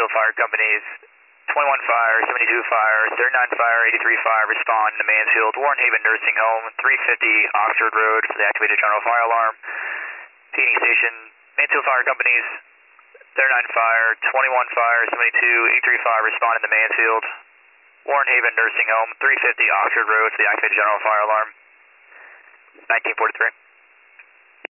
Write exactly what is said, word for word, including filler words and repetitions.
Mansfield Fire Companies, twenty-one Fire, seventy-two Fire, thirty-nine Fire, eighty-three Fire, respond to Mansfield Warren Haven Nursing Home, three fifty Oxford Road for the activated general fire alarm. P and E station, Mansfield Fire Companies, thirty-nine Fire, twenty-one Fire, seventy-two, eighty-three Fire, respond to Mansfield Warren Haven Nursing Home, three fifty Oxford Road for the activated general fire alarm. nineteen forty-three.